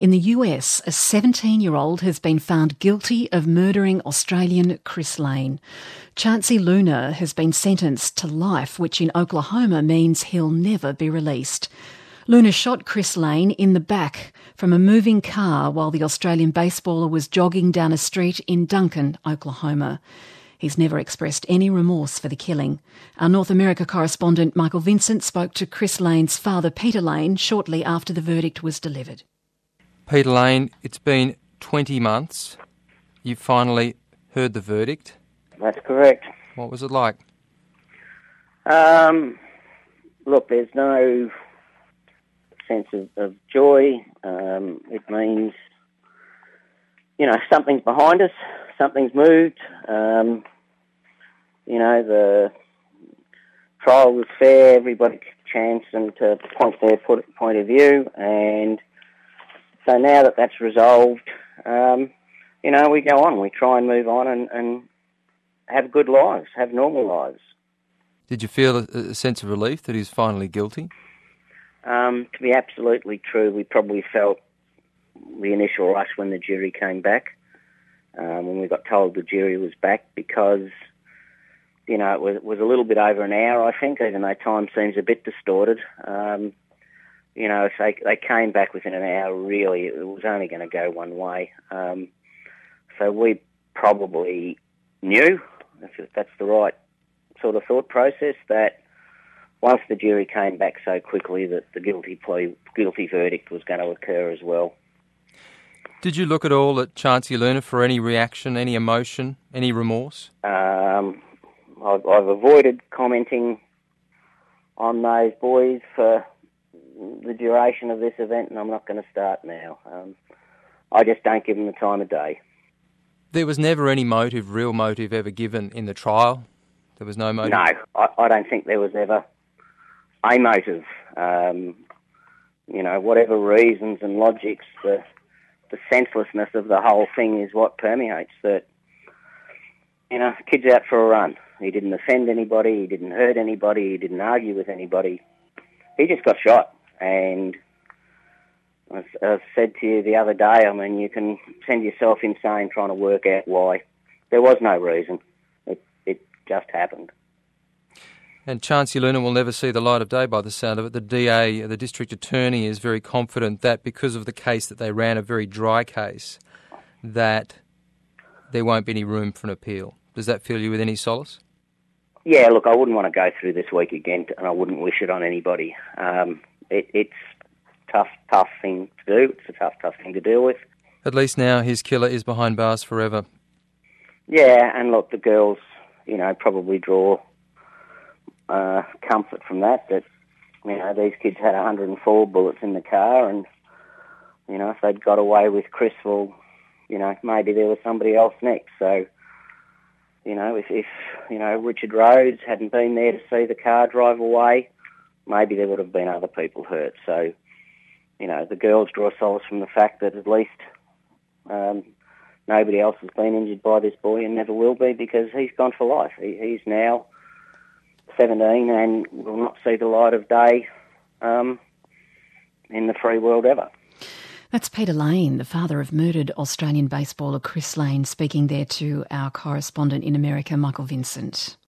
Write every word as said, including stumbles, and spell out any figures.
In the U S, a seventeen-year-old has been found guilty of murdering Australian Chris Lane. Chauncey Luna has been sentenced to life, which in Oklahoma means he'll never be released. Luna shot Chris Lane in the back from a moving car while the Australian baseballer was jogging down a street in Duncan, Oklahoma. He's never expressed any remorse for the killing. Our North America correspondent Michael Vincent spoke to Chris Lane's father, Peter Lane, shortly after the verdict was delivered. Peter Lane, it's been twenty months. You finally heard the verdict. That's correct. What was it like? Um, look, there's no sense of, of joy. Um, it means, you know, something's behind us, something's moved. Um, you know, the trial was fair, everybody took a chance and to point their point of view, and so now that that's resolved, um, you know, we go on, we try and move on and, and have good lives, have normal lives. Did you feel a, a sense of relief that he's finally guilty? Um, to be absolutely true, we probably felt the initial rush when the jury came back, um, when we got told the jury was back, because, you know, it was, it was a little bit over an hour, I think, even though time seems a bit distorted. Um, you know, if they, they came back within an hour, really, it was only going to go one way. Um, so we probably knew, if that's the right sort of thought process, that once the jury came back so quickly that the guilty plea, guilty verdict was going to occur as well. Did you look at all at Chauncey Luna for any reaction, any emotion, any remorse? Um, I've, I've avoided commenting on those boys for the duration of this event, and I'm not going to start now. Um, I just don't give them the time of day. There was never any motive, real motive, ever given in the trial? There was no motive? No, I, I don't think there was ever a motive. Um, you know, whatever reasons and logics, the, the senselessness of the whole thing is what permeates that. You know, the kid's out for a run. He didn't offend anybody, he didn't hurt anybody, he didn't argue with anybody. He just got shot. And as I said to you the other day, I mean, you can send yourself insane trying to work out why. There was no reason. It, it just happened. And Chauncey Luna will never see the light of day by the sound of it. The D A, the District Attorney, is very confident that because of the case that they ran, a very dry case, that there won't be any room for an appeal. Does that fill you with any solace? Yeah, look, I wouldn't want to go through this week again, and I wouldn't wish it on anybody. Um, it, it's a tough, tough thing to do. It's a tough, tough thing to deal with. At least now his killer is behind bars forever. Yeah, and look, the girls, you know, probably draw uh, comfort from that, that, you know, these kids had one hundred four bullets in the car, and, you know, if they'd got away with Chris, well, you know, maybe there was somebody else next. So, you know, if, if, you know, Richard Rhodes hadn't been there to see the car drive away, maybe there would have been other people hurt. So, you know, the girls draw solace from the fact that at least um, nobody else has been injured by this boy and never will be, because he's gone for life. He, he's now seventeen and will not see the light of day um, in the free world ever. That's Peter Lane, the father of murdered Australian baseballer Chris Lane, speaking there to our correspondent in America, Michael Vincent.